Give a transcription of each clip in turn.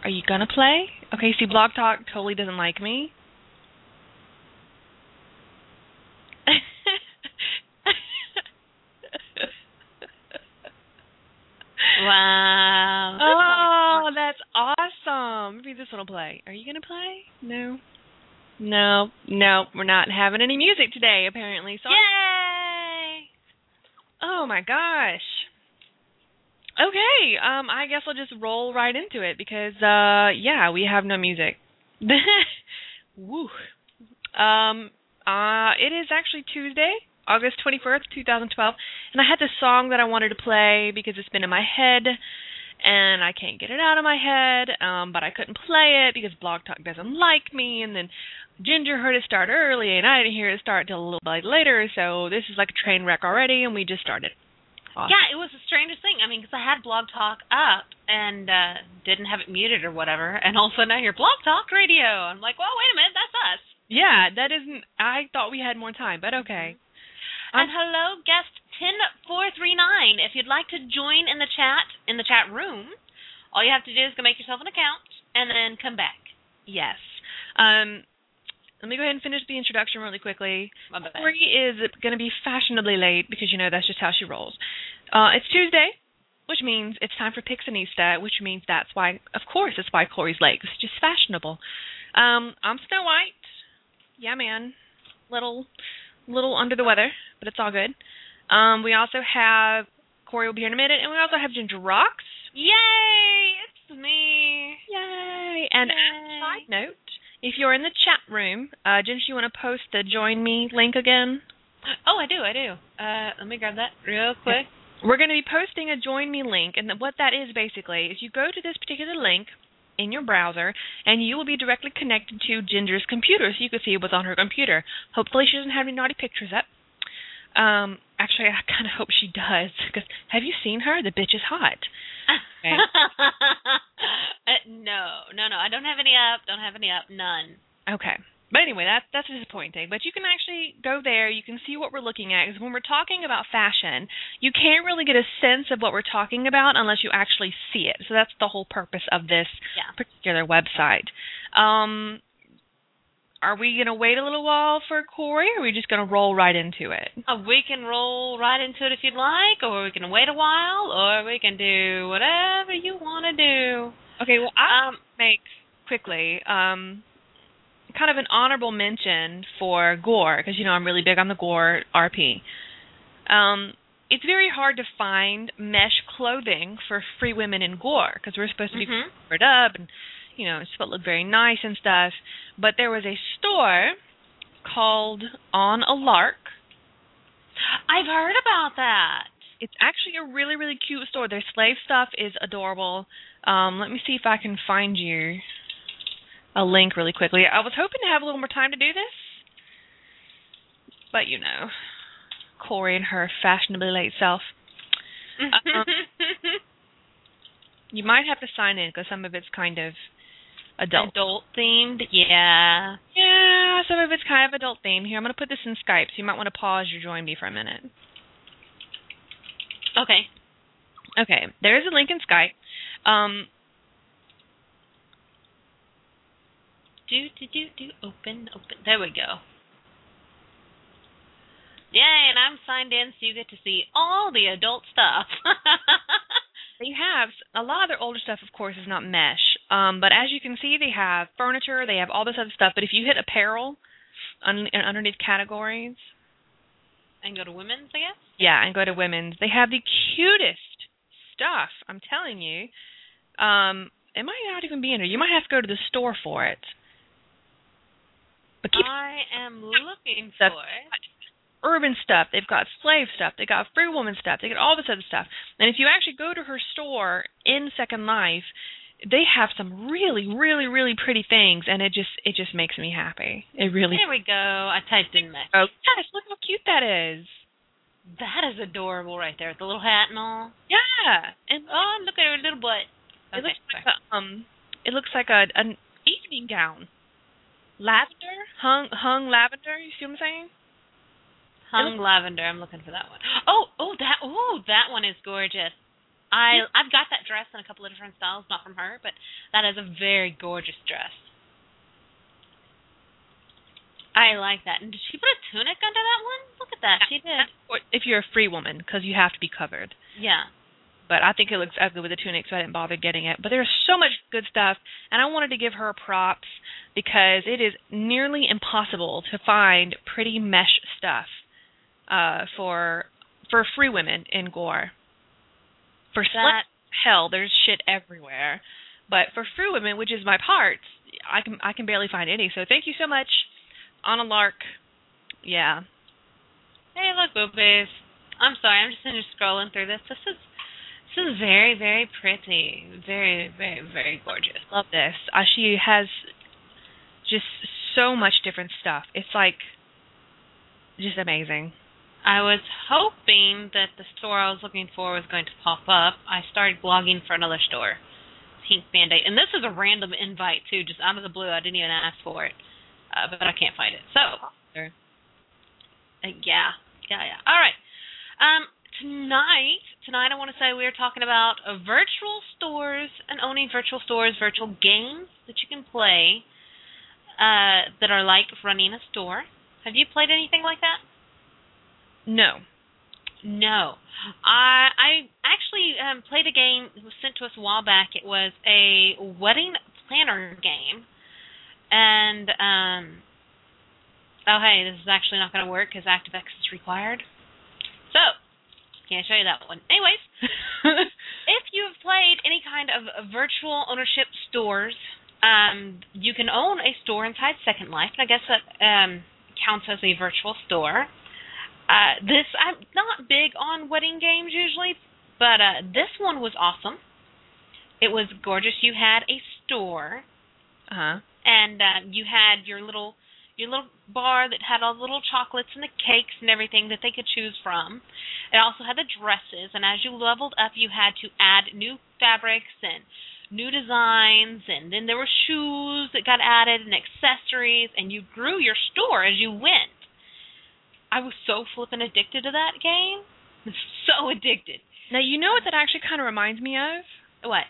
Are you gonna play? Okay, see, Blog Talk totally doesn't like me. Wow. Oh, that's awesome. Maybe this one will play. Are you gonna play? No. No, we're not having any music today, apparently. Sorry. Yay! Oh my gosh. Okay, I guess I'll just roll right into it because, yeah, we have no music. Woo. It is actually Tuesday, August 21st, 2012, and I had this song that I wanted to play because it's been in my head, and I can't get it out of my head, but I couldn't play it because Blog Talk doesn't like me, and then Ginger heard it start early, and I didn't hear it start till a little bit later, so this is like a train wreck already, and we just started. Awesome. Yeah, it was the strangest thing. I mean, because I had Blog Talk up and didn't have it muted or whatever, and all of a sudden I hear Blog Talk Radio. I'm like, well, wait a minute, that's us. Yeah, that isn't. I thought we had more time, but okay. And hello, guest 10439. If you'd like to join in the chat room, all you have to do is go make yourself an account and then come back. Yes. Let me go ahead and finish the introduction really quickly. Corey is going to be fashionably late because, you know, that's just how she rolls. It's Tuesday, which means it's time for Pixinista, which means that's why, of course, that's why Corey's late. It's just fashionable. I'm Snow White. Yeah, man. Little under the weather, but it's all good. We also have, Corey will be here in a minute, and we also have Ginger Rocks. Yay! It's me. Yay! And as a side note, if you're in the chat room, Ginger, you want to post the Join Me link again? Oh, I do. Let me grab that real quick. We're going to be posting a Join Me link, and what that is basically is you go to this particular link in your browser, and you will be directly connected to Ginger's computer, so you can see what's on her computer. Hopefully she doesn't have any naughty pictures up. Actually, I kind of hope she does, because have you seen her? The bitch is hot. Okay. No, I don't have any up, none. Okay. But anyway, that's disappointing. But you can actually go there. You can see what we're looking at. Because when we're talking about fashion, you can't really get a sense of what we're talking about unless you actually see it. So that's the whole purpose of this particular website. Are we going to wait a little while for Corey, or are we just going to roll right into it? We can roll right into it if you'd like, or we can wait a while, or we can do whatever you want to do. Okay, well, I'll make quickly kind of an honorable mention for Gore, because, you know, I'm really big on the Gore RP. It's very hard to find mesh clothing for free women in Gore, because we're supposed to be covered up, and, you know, it's supposed to look very nice and stuff. But there was a store called On a Lark. I've heard about that. It's actually a really, really cute store. Their slave stuff is adorable. Let me see if I can find you a link really quickly. I was hoping to have a little more time to do this, but, you know, Corey and her fashionably late self. You might have to sign in because some of it's kind of adult themed. Yeah, some of it's kind of adult themed. Here, I'm going to put this in Skype, so you might want to pause your Join Me for a minute. Okay, there is a link in Skype. Open. There we go. Yay, and I'm signed in, so you get to see all the adult stuff. They have a lot of their older stuff, of course, is not mesh. But as you can see, they have furniture, they have all this other stuff. But if you hit apparel underneath categories, and go to women's, I guess. Yeah, and go to women's. They have the cutest stuff. I'm telling you. It might not even be in there. You might have to go to the store for it. But I am looking for it. Urban stuff. They've got slave stuff. They got free woman stuff. They got all this other stuff. And if you actually go to her store in Second Life, they have some really, really, really pretty things, and it just makes me happy. It really. There we go. I typed in mesh. Oh yes, look how cute that is. That is adorable right there with the little hat and all. Yeah. And look at her little butt. It looks like an evening gown. Lavender, hung lavender. You see what I'm saying? Hung lavender. I'm looking for that one. That one is gorgeous. I've got that dress in a couple of different styles, not from her, but that is a very gorgeous dress. I like that. And did she put a tunic under that one? Look at that. She did. Or if you're a free woman, because you have to be covered. Yeah. But I think it looks ugly with the tunic, so I didn't bother getting it. But there's so much good stuff, and I wanted to give her props because it is nearly impossible to find pretty mesh stuff for free women in Gore. For slut, hell, there's shit everywhere. But for free women, which is my part, I can barely find any. So thank you so much, Anna Lark. Yeah. Hey, look, boobies. I'm sorry, I'm just scrolling through this. This is very, very pretty. Very, very, very gorgeous. Love this. She has just so much different stuff. It's like just amazing. I was hoping that the store I was looking for was going to pop up. I started blogging for another store, Pink Band-Aid. And this is a random invite, too, just out of the blue. I didn't even ask for it, but I can't find it. So, yeah. All right. Tonight I want to say we're talking about virtual stores and owning virtual stores, virtual games that you can play that are like running a store. Have you played anything like that? No. I actually played a game that was sent to us a while back. It was a wedding planner game. And, oh, hey, this is actually not going to work because ActiveX is required. So, can't show you that one. Anyways, if you have played any kind of virtual ownership stores, you can own a store inside Second Life, and I guess that counts as a virtual store. I'm not big on wedding games usually, but this one was awesome. It was gorgeous. You had a store, and you had your little bar that had all the little chocolates and the cakes and everything that they could choose from. It also had the dresses, and as you leveled up, you had to add new fabrics and new designs, and then there were shoes that got added and accessories, and you grew your store as you went. I was so flippin' addicted to that game. So addicted. Now, you know what that actually kind of reminds me of? What?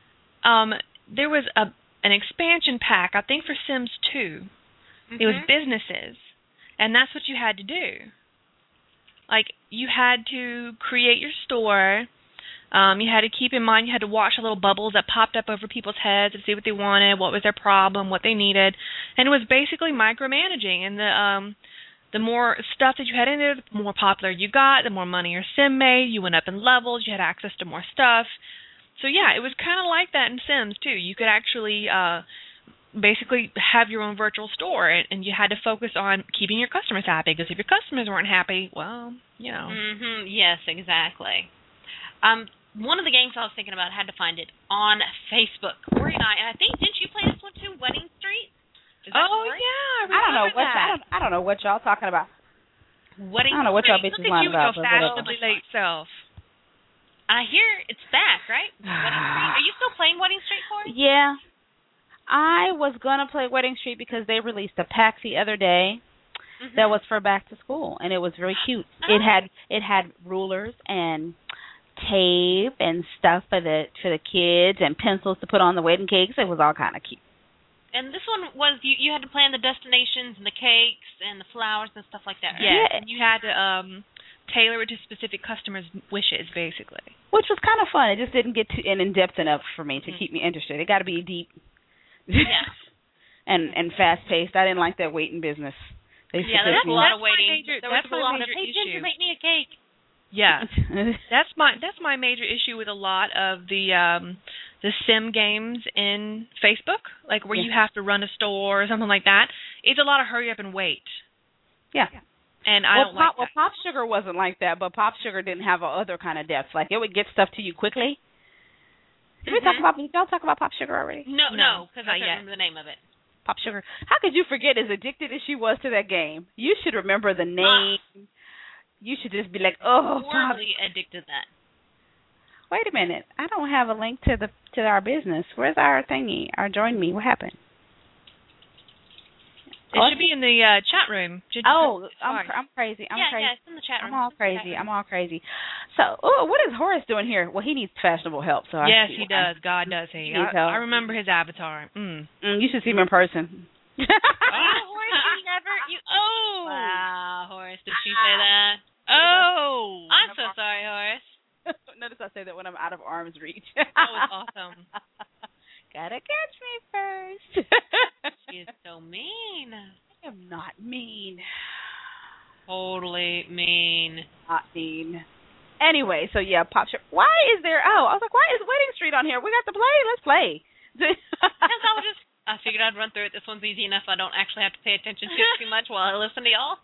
There was an expansion pack, I think for Sims 2. Mm-hmm. It was businesses, and that's what you had to do. Like, you had to create your store. You had to keep in mind, you had to watch the little bubbles that popped up over people's heads to see what they wanted, what was their problem, what they needed. And it was basically micromanaging, and the more stuff that you had in there, the more popular you got, the more money your sim made. You went up in levels. You had access to more stuff. So, yeah, it was kind of like that in Sims, too. You could actually basically have your own virtual store, and you had to focus on keeping your customers happy, because if your customers weren't happy, well, you know. Mm-hmm. Yes, exactly. One of the games I was thinking about, I had to find it on Facebook. Corey and I think, didn't you play this one, too, Wedding Street? Oh, yeah. I don't know what y'all talking about. I don't know what y'all bitches lying about. Look at you, your fashionably late self. I hear it's back, right? Wedding Street. Are you still playing Wedding Street, Corey? Yeah. I was going to play Wedding Street because they released a pack the other day that was for back to school, and it was very cute. Oh. It had rulers and tape and stuff for the kids and pencils to put on the wedding cakes. It was all kind of cute. And this one was, you had to plan the destinations and the cakes and the flowers and stuff like that, right? Yeah, and you had to tailor it to specific customers' wishes, basically. Which was kind of fun. It just didn't get too in-depth enough for me to keep me interested. It got to be deep. Yeah. and fast-paced. I didn't like that waiting business. There's a lot of waiting. There was a lot of, hey, Ginger, make me a cake. Yeah. That's my major issue with a lot of the sim games in Facebook, like where you have to run a store or something like that. It's a lot of hurry up and wait. Yeah. And I don't like that. Well, Pop Sugar wasn't like that, but Pop Sugar didn't have other kind of depth. Like, it would get stuff to you quickly. Did y'all talk about Pop Sugar already? No, because I can't remember the name of it. Pop Sugar. How could you forget, as addicted as she was to that game? You should remember the name. You should just be like, oh, horribly addicted to that. Wait a minute. I don't have a link to our business. Where's our thingy? Our Join Me. What happened? It should be in the chat room. I'm crazy. I'm crazy. Yeah, it's in the chat room. I'm all crazy. So, what is Horace doing here? Well, he needs fashionable help. So yes, he does. God does he. I remember his avatar. You should see him in person. Horace, Wow, Horace, did she say that? Oh, I'm so sorry, Horace. Notice I say that when I'm out of arm's reach. That was awesome. Gotta catch me first. She is so mean. I am not mean. Totally mean. Not mean. Anyway, so yeah, Pop Shop. Why is there? Oh, I was like, why is Wedding Street on here? We got to play. Let's play. I figured I'd run through it. This one's easy enough. I don't actually have to pay attention to it too much while I listen to y'all.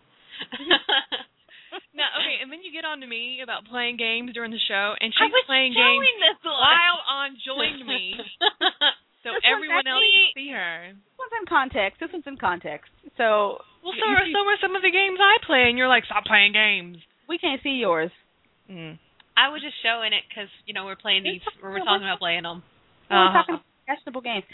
No, okay, and then you get on to me about playing games during the show, and she's playing games while on joined me, so everyone else can see her. This one's in context. So, so are some of the games I play, and you're like, stop playing games. We can't see yours. I was just showing it because we're playing these. We're talking about playing them. We're talking about fashionable games.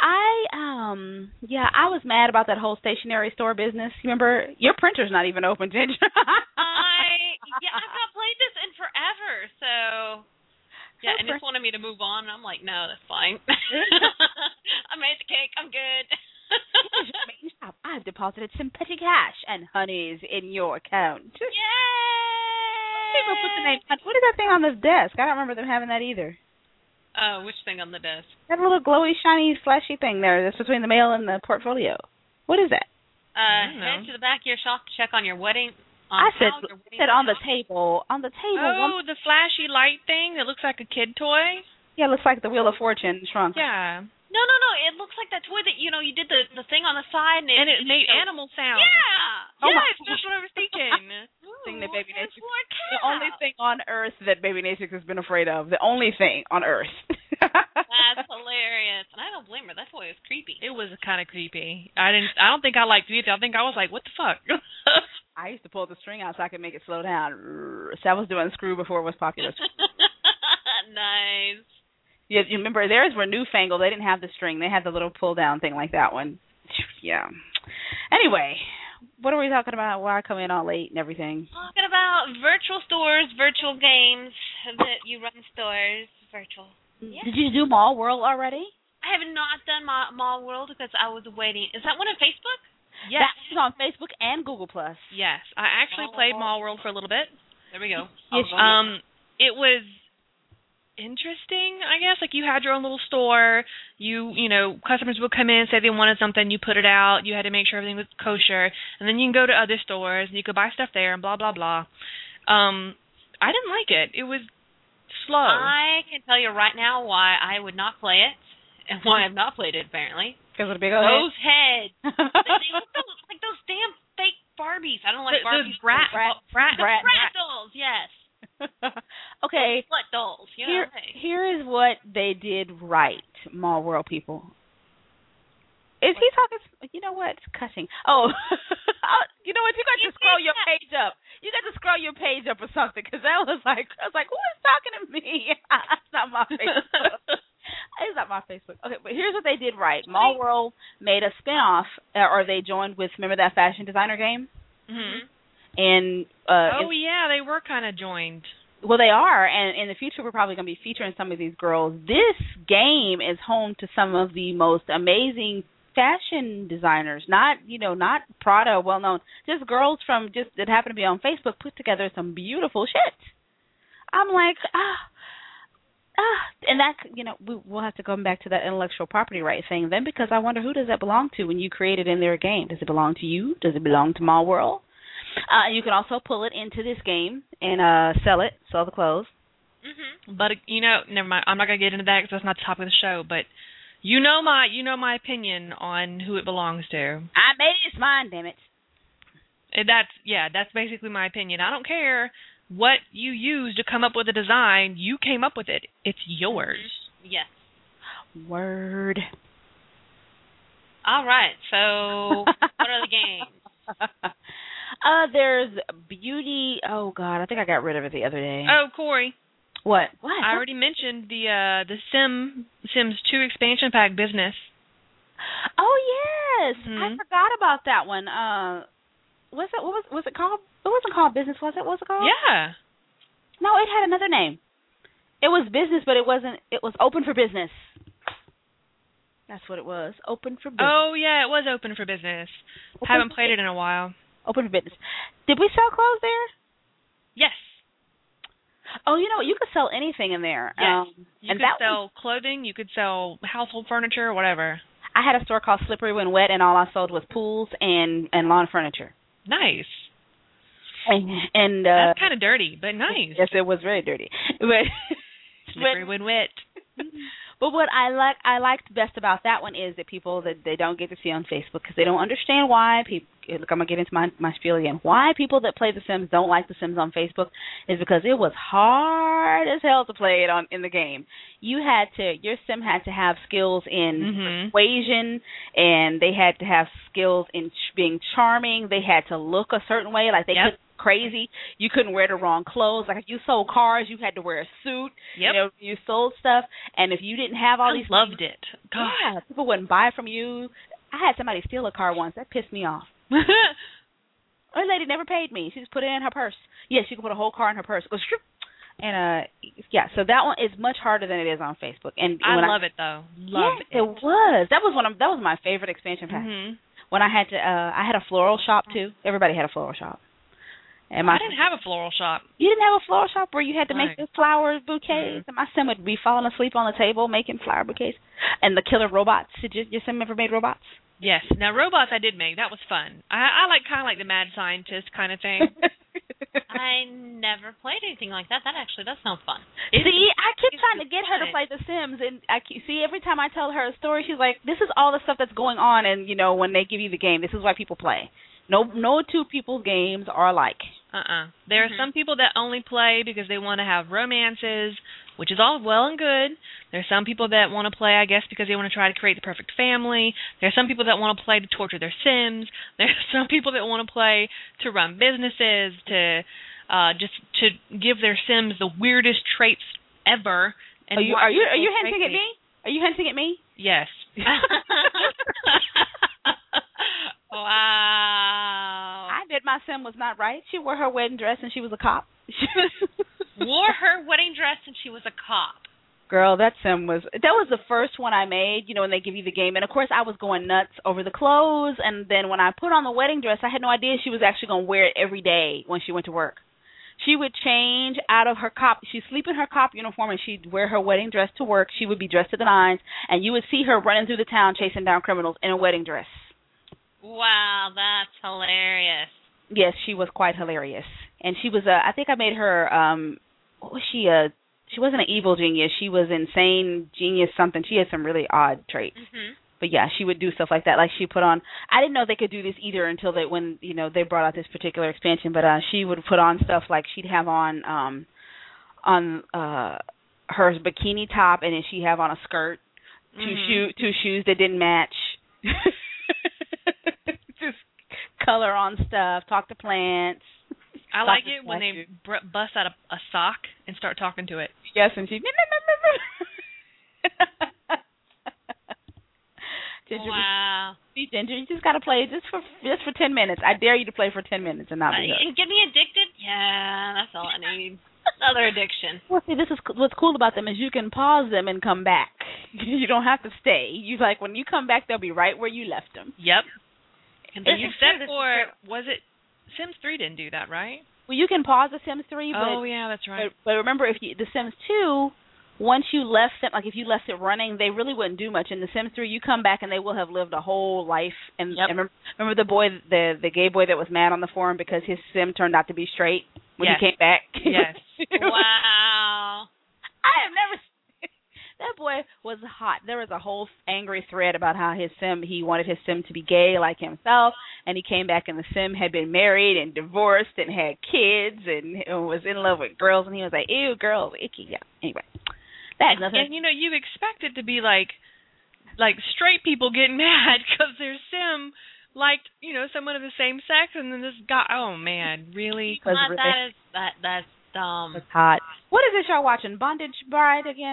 I was mad about that whole stationery store business. Remember, your printer's not even open, Ginger. I've not played this in forever, so and just wanted me to move on. And I'm like, no, that's fine. I made the cake. I'm good. I've deposited some petty cash and honeys in your account. Yay! People put the name. What is that thing on the desk? I don't remember them having that either. Which thing on the desk? That little glowy, shiny, flashy thing there that's between the mail and the portfolio. What is that? Head to the back of your shop to check on your wedding. I said on the table. On the table. Oh, the flashy light thing that looks like a kid toy? Yeah, it looks like the Wheel of Fortune shrunk. Yeah. No. It looks like that toy that, you did the thing on the side. And it made animal sounds. Yeah. Yes, that's what I was thinking. Thing that Baby Nation, the only thing on earth that Baby Nation has been afraid of. The only thing on earth. That's hilarious. And I don't blame her. That toy is creepy. It was kind of creepy. I don't think I liked it either. I think I was like, what the fuck? I used to pull the string out so I could make it slow down. So I was doing Screw before it was popular. Nice. Yeah, you remember theirs were newfangled. They didn't have the string. They had the little pull down thing like that one. Yeah. Anyway, what are we talking about? Why I come in all late and everything? Talking about virtual stores, virtual games that you run stores, virtual. Yeah. Did you do Mall World already? I have not done Mall World because I was waiting. Is that one on Facebook? Yes. That is on Facebook and Google+. Yes. I actually played Mall World for a little bit. There we go. It was interesting, I guess. Like, you had your own little store. Customers would come in, say they wanted something, you put it out, you had to make sure everything was kosher, and then you can go to other stores and you could buy stuff there and blah, blah, blah. I didn't like it. It was slow. I can tell you right now why I would not play it, and why I've not played it, apparently. Because of the big old those heads. They look like those damn fake Barbies. I don't like Barbies. Brat dolls, yes. Okay. Slut dolls. Here is what they did right, Mall World people. Is he talking? You know what? It's cussing. Oh, you know what? You got to scroll your page up. You got to scroll your page up or something, because I was like, who is talking to me? It's not my Facebook. It's not my Facebook. Okay, but here's what they did right. Mall World made a spinoff, or they joined with, remember that fashion designer game? Mm-hmm. And yeah, they were kind of joined. Well, they are, and in the future we're probably going to be featuring some of these girls. This game is home to some of the most amazing fashion designers, not Prada, well known, just girls that happen to be on Facebook put together some beautiful shit. I'm like, and that, we'll have to come back to that intellectual property right thing then, because I wonder, who does that belong to when you create it in their game? Does it belong to you? Does it belong to Mall World? You can also pull it into this game and sell the clothes. Mm-hmm. But never mind. I'm not gonna get into that because that's not the topic of the show. But my opinion on who it belongs to. I made it. It's mine. Damn it. That's basically my opinion. I don't care what you used to come up with a design. You came up with it. It's yours. Yes. Word. All right. So what are the games? There's Beauty. Oh God, I think I got rid of it the other day. Oh, Corey. What? I already mentioned the Sims 2 expansion pack business. Oh yes, I Mhm. forgot about that one. Was it what was it called? It wasn't called Business, was it? What was it called? Yeah. No, it had another name. It was Business, but it wasn't. It was Open for Business. That's what it was. Open for Business. Oh yeah, it was open for business. Haven't played it in a while. Open for Business. Did we sell clothes there? Yes. Oh, you know, you could sell anything in there. Yes. You and could that sell clothing. You could sell household furniture, whatever. I had a store called Slippery When Wet, and all I sold was pools and lawn furniture. Nice. And that's kind of dirty, but nice. Yes, it was very dirty. But Slippery when wet. But what I liked best about that one is that people that they don't get to see on Facebook because they don't understand why people. Look, I'm gonna get into my spiel again. Why people that play The Sims don't like The Sims on Facebook is because it was hard as hell to play it in the game. Your Sim had to have skills in persuasion, and they had to have skills in being charming. They had to look a certain way, like they couldn't crazy. You couldn't wear the wrong clothes. Like if you sold cars, you had to wear a suit. Yep. You know, you sold stuff, and if you didn't have all these, loved it. God. Yeah, people wouldn't buy from you. I had somebody steal a car once. That pissed me off. Our lady never paid me. She just put it in her purse. Yes, you can put a whole car in her purse. It goes, and yeah. So that one is much harder than it is on Facebook. And I love it though. Love it. It was. That was my favorite expansion pack. When I had a floral shop too. Everybody had a floral shop. And I didn't have a floral shop. You didn't have a floral shop where you had to make the flower bouquets? And my Sim would be falling asleep on the table making flower bouquets. And the killer robots. Did your Sim ever made robots? Yes. Now, robots I did make. That was fun. I like kind of like the mad scientist kind of thing. I never played anything like that. That actually does sound fun. See, I keep trying to get her to play The Sims, and every time I tell her a story, she's like, "This is all the stuff that's going on," and when they give you the game, this is why people play. No two people's games are alike. There are some people that only play because they want to have romances, which is all well and good. There are some people that want to play, I guess, because they want to try to create the perfect family. There are some people that want to play to torture their Sims. There are some people that want to play to run businesses, to just to give their Sims the weirdest traits ever. And are you hinting at me? Are you hinting at me? Yes. Wow. I bet my Sim was not right. She wore her wedding dress and she was a cop. Wore her wedding dress and she was a cop. Girl, that was the first one I made, when they give you the game. And, of course, I was going nuts over the clothes. And then when I put on the wedding dress, I had no idea she was actually going to wear it every day when she went to work. She would change out of her cop. She'd sleep in her cop uniform, and she'd wear her wedding dress to work. She would be dressed to the nines, and you would see her running through the town chasing down criminals in a wedding dress. Wow, that's hilarious. Yes, she was quite hilarious. And she was, I think I made her, what was she, she wasn't an evil genius. She was insane genius something. She had some really odd traits. But yeah, she would do stuff like that. Like she put on, I didn't know they could do this either until when they brought out this particular expansion. But she would put on stuff like she'd have on her bikini top, and then she'd have on a skirt, two shoes that didn't match. Just color on stuff, talk to plants. I like it when they bust out a sock and start talking to it. Yes, and she. Ginger, wow. Ginger, you just got to play just for 10 minutes. I dare you to play for 10 minutes and not be hooked. And get me addicted? Yeah, that's all I need. Another addiction. Well, see, this is what's cool about them is you can pause them and come back. You don't have to stay. When you come back, they'll be right where you left them. Yep. Except for, was it Sims 3 didn't do that, right? Well, you can pause the Sims 3. But, yeah, that's right. But remember, the Sims 2, once you left them, if you left it running, they really wouldn't do much. In the Sims 3, you come back and they will have lived a whole life. And, and remember the boy, the gay boy that was mad on the forum because his Sim turned out to be straight when he came back? Yes. Wow. I have never. That boy was hot. There was a whole angry thread about how he wanted his Sim to be gay like himself, and he came back and the Sim had been married and divorced and had kids and was in love with girls, and he was like, ew, girls, icky. Yeah. Anyway, that has nothing. And you expect it to be like straight people getting mad because their Sim liked someone of the same sex, and then this guy. Oh man, really? That's dumb. That's hot. What is this y'all watching? Bondage Bride again?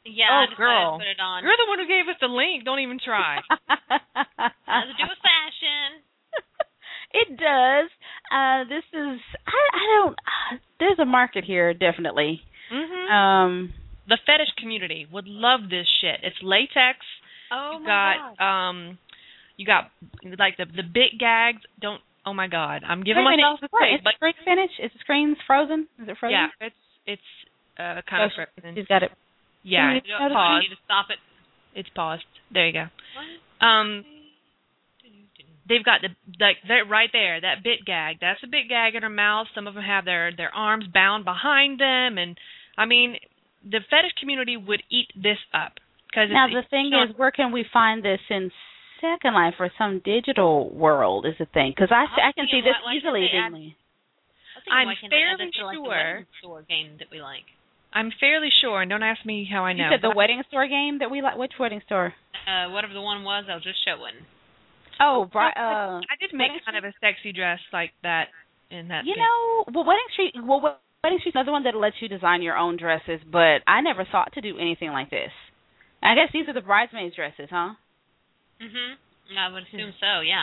Yeah, Oh, I decided girl. to put it on. You're the one who gave us the link. Don't even try. Has to do with fashion. It does. This is I don't. There's a market here, definitely. Mhm. The fetish community would love this shit. It's latex. Oh You my got God. you got like the bit gags. Don't. Oh my God. I'm giving Wait a minute. myself a break. Is the screen finished? Is the screen frozen? Is it frozen? Yeah, it's kind of frozen. She's got it. Yeah, You paused. need to stop it. It's paused. There you go. They've got they're right there, that bit gag. That's a bit gag in her mouth. Some of them have their arms bound behind them, and I mean, the fetish community would eat this up. Now the thing is, where can we find this in Second Life or some digital world? Is the thing, because I can see this easily being. I'm fairly sure. Store game that we like. I'm fairly sure, and don't ask me how I know. You said the wedding store game that we like. Which wedding store? Whatever the one was, I was just showing. Oh, I did make kind of a sexy dress like that in that. You know, Wedding Street's another one that lets you design your own dresses, but I never thought to do anything like this. I guess these are the bridesmaids' dresses, huh? Mhm. I would assume so. Yeah.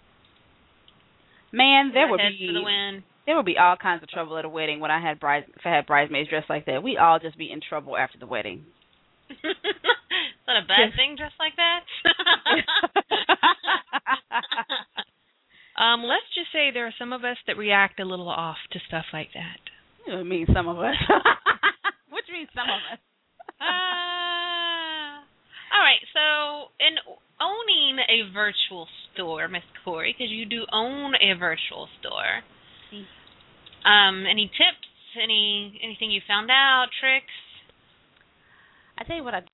Man, there would be all kinds of trouble at a wedding when if I had bridesmaids dressed like that. We'd all just be in trouble after the wedding. Is that a bad thing, dressed like that? Let's just say there are some of us that react a little off to stuff like that. You mean some of us? What do you mean some of us? All right. So, in owning a virtual store, Miss Corey, because you do own a virtual store, any tips? Anything you found out? Tricks? I tell you what I